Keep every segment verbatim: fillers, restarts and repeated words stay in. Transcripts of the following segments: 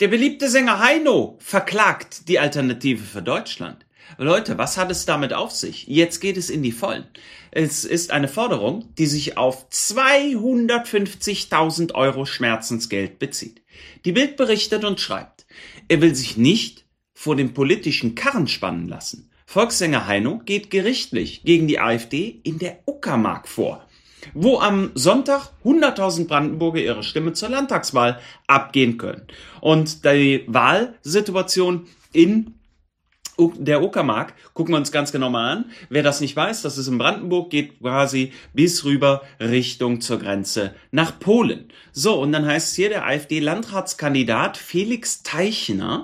Der beliebte Sänger Heino verklagt die Alternative für Deutschland. Leute, was hat es damit auf sich? Jetzt geht es in die Vollen. Es ist eine Forderung, die sich auf zweihundertfünfzigtausend Euro Schmerzensgeld bezieht. Die Bild berichtet und schreibt, er will sich nicht vor dem politischen Karren spannen lassen. Volkssänger Heino geht gerichtlich gegen die AfD in der Uckermark vor, wo am Sonntag hunderttausend Brandenburger ihre Stimme zur Landtagswahl abgehen können. Und die Wahlsituation in der Uckermark gucken wir uns ganz genau mal an. Wer das nicht weiß, das ist in Brandenburg, geht quasi bis rüber Richtung zur Grenze nach Polen. So, und dann heißt es hier, der AfD-Landratskandidat Felix Teichner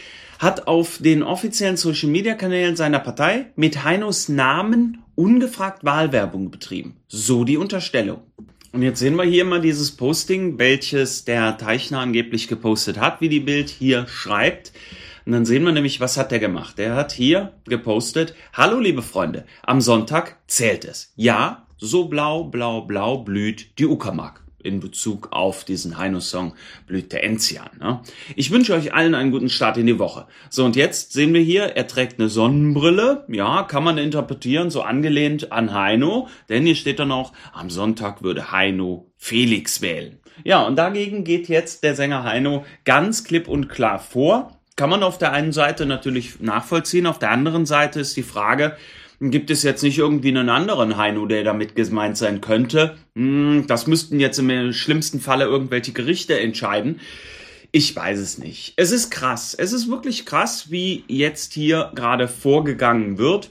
hat auf den offiziellen Social-Media-Kanälen seiner Partei mit Heinos Namen ungefragt Wahlwerbung betrieben. So die Unterstellung. Und jetzt sehen wir hier mal dieses Posting, welches der Teichner angeblich gepostet hat, wie die Bild hier schreibt. Und dann sehen wir nämlich, was hat der gemacht? Der hat hier gepostet, hallo liebe Freunde, am Sonntag zählt es. Ja, so blau, blau, blau blüht die Uckermark. In Bezug auf diesen Heino-Song blüht der Enzian. Ne? Ich wünsche euch allen einen guten Start in die Woche. So, und jetzt sehen wir hier, er trägt eine Sonnenbrille. Ja, kann man interpretieren, so angelehnt an Heino. Denn hier steht dann auch, am Sonntag würde Heino Felix wählen. Ja, und dagegen geht jetzt der Sänger Heino ganz klipp und klar vor. Kann man auf der einen Seite natürlich nachvollziehen, auf der anderen Seite ist die Frage, gibt es jetzt nicht irgendwie einen anderen Heino, der damit gemeint sein könnte? Das müssten jetzt im schlimmsten Falle irgendwelche Gerichte entscheiden. Ich weiß es nicht. Es ist krass. Es ist wirklich krass, wie jetzt hier gerade vorgegangen wird.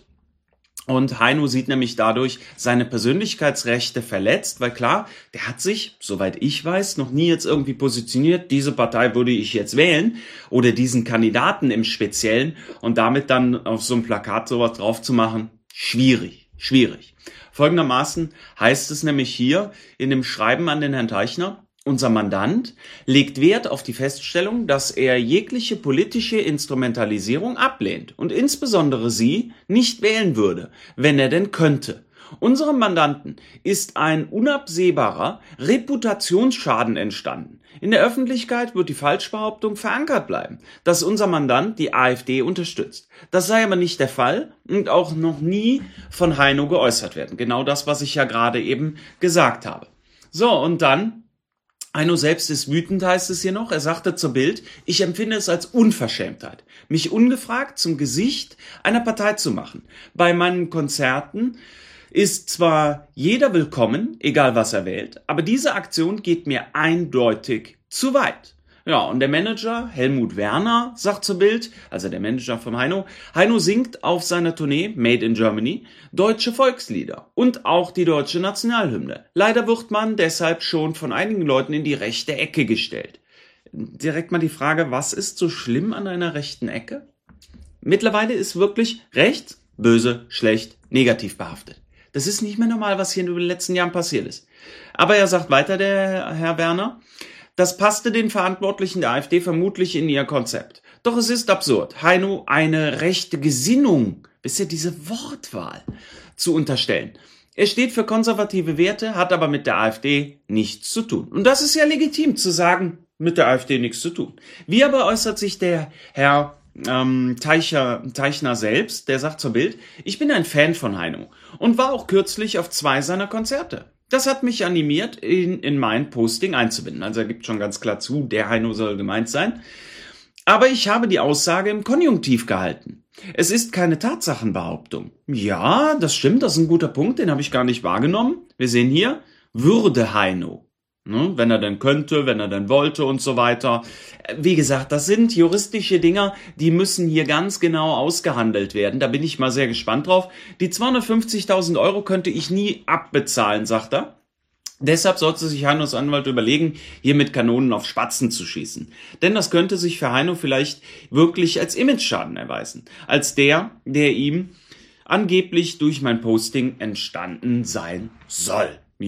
Und Heino sieht nämlich dadurch seine Persönlichkeitsrechte verletzt, weil klar, der hat sich, soweit ich weiß, noch nie jetzt irgendwie positioniert, diese Partei würde ich jetzt wählen oder diesen Kandidaten im Speziellen und damit dann auf so einem Plakat sowas drauf zu machen, schwierig, schwierig. Folgendermaßen heißt es nämlich hier in dem Schreiben an den Herrn Teichner, unser Mandant legt Wert auf die Feststellung, dass er jegliche politische Instrumentalisierung ablehnt und insbesondere sie nicht wählen würde, wenn er denn könnte. Unserem Mandanten ist ein unabsehbarer Reputationsschaden entstanden. In der Öffentlichkeit wird die Falschbehauptung verankert bleiben, dass unser Mandant die AfD unterstützt. Das sei aber nicht der Fall und auch noch nie von Heino geäußert werden. Genau das, was ich ja gerade eben gesagt habe. So, und dann Heino selbst ist wütend, heißt es hier noch. Er sagte zur Bild, ich empfinde es als Unverschämtheit, mich ungefragt zum Gesicht einer Partei zu machen. Bei meinen Konzerten ist zwar jeder willkommen, egal was er wählt, aber diese Aktion geht mir eindeutig zu weit. Ja, und der Manager Helmut Werner sagt zur Bild, also der Manager von Heino, Heino singt auf seiner Tournee Made in Germany deutsche Volkslieder und auch die deutsche Nationalhymne. Leider wird man deshalb schon von einigen Leuten in die rechte Ecke gestellt. Direkt mal die Frage, was ist so schlimm an einer rechten Ecke? Mittlerweile ist wirklich rechts, böse, schlecht, negativ behaftet. Das ist nicht mehr normal, was hier in den letzten Jahren passiert ist. Aber er sagt weiter, der Herr Werner, das passte den Verantwortlichen der AfD vermutlich in ihr Konzept. Doch es ist absurd, Heino eine rechte Gesinnung, wisst ihr, diese Wortwahl, zu unterstellen. Er steht für konservative Werte, hat aber mit der AfD nichts zu tun. Und das ist ja legitim zu sagen, mit der AfD nichts zu tun. Wie aber äußert sich der Herr ähm, Teicher, Teichner selbst, der sagt zur Bild, ich bin ein Fan von Heino und war auch kürzlich auf zwei seiner Konzerte. Das hat mich animiert, ihn in mein Posting einzubinden. Also er gibt schon ganz klar zu, der Heino soll gemeint sein. Aber ich habe die Aussage im Konjunktiv gehalten. Es ist keine Tatsachenbehauptung. Ja, das stimmt, das ist ein guter Punkt, den habe ich gar nicht wahrgenommen. Wir sehen hier, würde Heino. Ne, wenn er denn könnte, wenn er denn wollte und so weiter. Wie gesagt, das sind juristische Dinger, die müssen hier ganz genau ausgehandelt werden. Da bin ich mal sehr gespannt drauf. Die zweihundertfünfzigtausend Euro könnte ich nie abbezahlen, sagt er. Deshalb sollte sich Heinos Anwalt überlegen, hier mit Kanonen auf Spatzen zu schießen. Denn das könnte sich für Heino vielleicht wirklich als Imageschaden erweisen. Als der, der ihm angeblich durch mein Posting entstanden sein soll. Ja.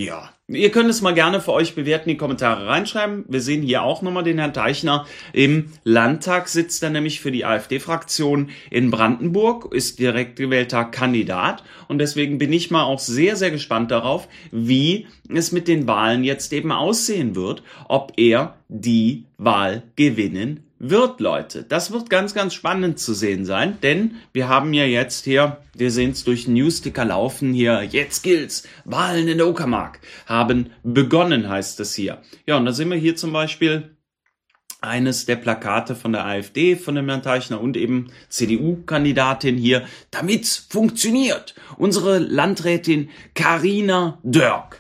Ihr könnt es mal gerne für euch bewerten, die Kommentare reinschreiben. Wir sehen hier auch nochmal den Herrn Teichner. Im Landtag sitzt er nämlich für die AfD-Fraktion in Brandenburg, ist direkt gewählter Kandidat. Und deswegen bin ich mal auch sehr, sehr gespannt darauf, wie es mit den Wahlen jetzt eben aussehen wird, ob er die Wahl gewinnen wird, Leute. Das wird ganz, ganz spannend zu sehen sein, denn wir haben ja jetzt hier, wir sehen es durch den Newsticker laufen hier, jetzt gilt's, Wahlen in der Uckermark haben begonnen, heißt es hier. Ja, und da sehen wir hier zum Beispiel eines der Plakate von der AfD, von dem Herrn Teichner und eben C D U-Kandidatin hier, damit's funktioniert. Unsere Landrätin Carina Dörk.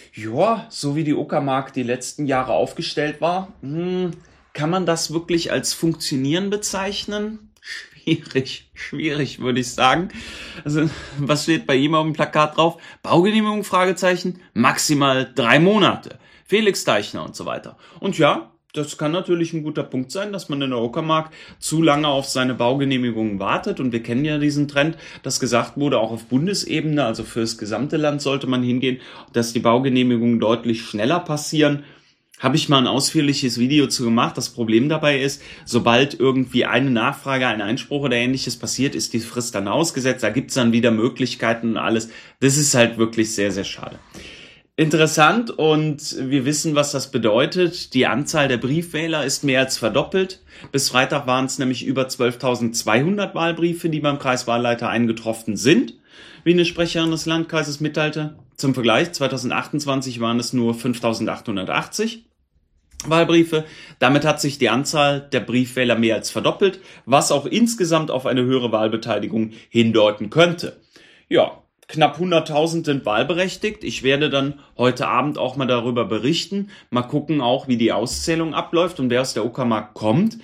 Ja, so wie die Uckermark die letzten Jahre aufgestellt war, hm, kann man das wirklich als Funktionieren bezeichnen? Schwierig, schwierig würde ich sagen. Also, was steht bei ihm auf dem Plakat drauf? Baugenehmigung, Fragezeichen, maximal drei Monate. Felix Teichner und so weiter. Und ja, das kann natürlich ein guter Punkt sein, dass man in der Uckermark zu lange auf seine Baugenehmigungen wartet. Und wir kennen ja diesen Trend, dass gesagt wurde, auch auf Bundesebene, also für das gesamte Land sollte man hingehen, dass die Baugenehmigungen deutlich schneller passieren. Habe ich mal ein ausführliches Video zu gemacht. Das Problem dabei ist, sobald irgendwie eine Nachfrage, ein Einspruch oder ähnliches passiert, ist die Frist dann ausgesetzt. Da gibt es dann wieder Möglichkeiten und alles. Das ist halt wirklich sehr, sehr schade. Interessant, und wir wissen, was das bedeutet. Die Anzahl der Briefwähler ist mehr als verdoppelt. Bis Freitag waren es nämlich über zwölftausendzweihundert Wahlbriefe, die beim Kreiswahlleiter eingetroffen sind, wie eine Sprecherin des Landkreises mitteilte. Zum Vergleich, zweitausendachtundzwanzig waren es nur fünftausendachthundertachtzig Wahlbriefe. Damit hat sich die Anzahl der Briefwähler mehr als verdoppelt, was auch insgesamt auf eine höhere Wahlbeteiligung hindeuten könnte. Ja, knapp hunderttausend sind wahlberechtigt. Ich werde dann heute Abend auch mal darüber berichten. Mal gucken auch, wie die Auszählung abläuft und wer aus der Uckermark kommt.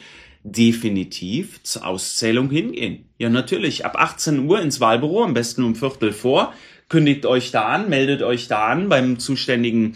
Definitiv zur Auszählung hingehen. Ja, natürlich. Ab achtzehn Uhr ins Wahlbüro, am besten um Viertel vor. Kündigt euch da an, meldet euch da an beim zuständigen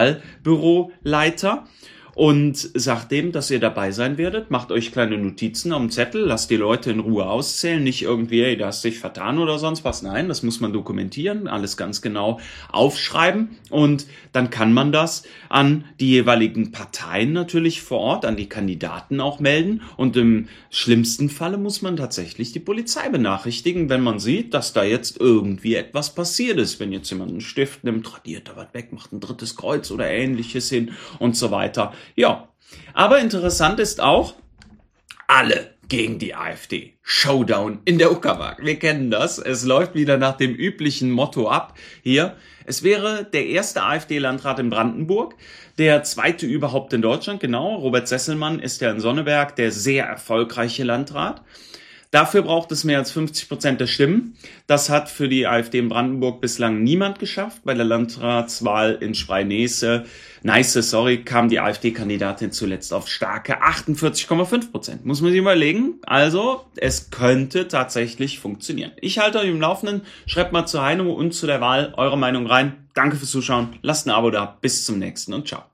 Wahlbüroleiter und sagt dem, dass ihr dabei sein werdet. Macht euch kleine Notizen auf dem Zettel, lasst die Leute in Ruhe auszählen, nicht irgendwie, hey, da hast dich vertan oder sonst was. Nein, das muss man dokumentieren, alles ganz genau aufschreiben, und dann kann man das an die jeweiligen Parteien natürlich vor Ort, an die Kandidaten auch melden, und im schlimmsten Falle muss man tatsächlich die Polizei benachrichtigen, wenn man sieht, dass da jetzt irgendwie etwas passiert ist. Wenn jetzt jemand einen Stift nimmt, radiert da was weg, macht ein drittes Kreuz oder ähnliches hin und so weiter. Ja, aber interessant ist auch, alle gegen die AfD. Showdown in der Uckermark. Wir kennen das. Es läuft wieder nach dem üblichen Motto ab hier. Es wäre der erste AfD-Landrat in Brandenburg, der zweite überhaupt in Deutschland. Genau, Robert Sesselmann ist ja in Sonneberg der sehr erfolgreiche Landrat. Dafür braucht es mehr als fünfzig Prozent der Stimmen. Das hat für die AfD in Brandenburg bislang niemand geschafft. Bei der Landratswahl in Spree-Neiße, Neiße, sorry, kam die AfD-Kandidatin zuletzt auf starke achtundvierzig Komma fünf Prozent. Muss man sich überlegen. Also, es könnte tatsächlich funktionieren. Ich halte euch im Laufenden. Schreibt mal zu Heino und zu der Wahl eure Meinung rein. Danke fürs Zuschauen. Lasst ein Abo da. Bis zum nächsten und ciao.